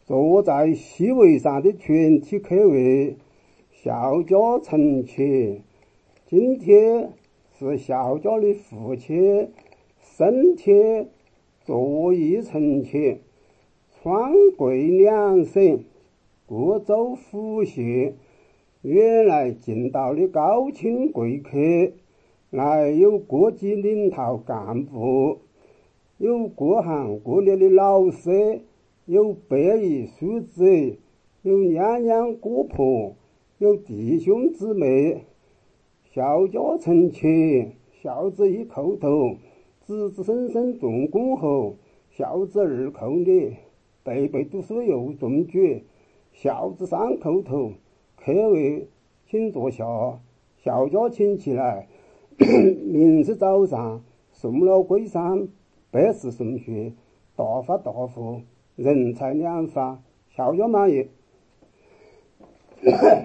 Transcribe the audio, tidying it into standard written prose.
坐在席位上的全体客位，孝家臣妾，今天是孝家的父妾、生妾、作揖臣妾、川贵两省各州府县远来近到的高亲贵客，来有各级领导干部，有各行各业的老师，有伯夷叔侄，有娘娘姑婆，有弟兄姊妹，孝家臣妾，孝子一叩头，子子孙孙众恭候，孝子二叩礼，辈辈读书又中举，孝子三叩头，客位请坐下，孝家请起来。明日早上，送老归山，百事顺遂，大发大富，人财两发，孝家满意。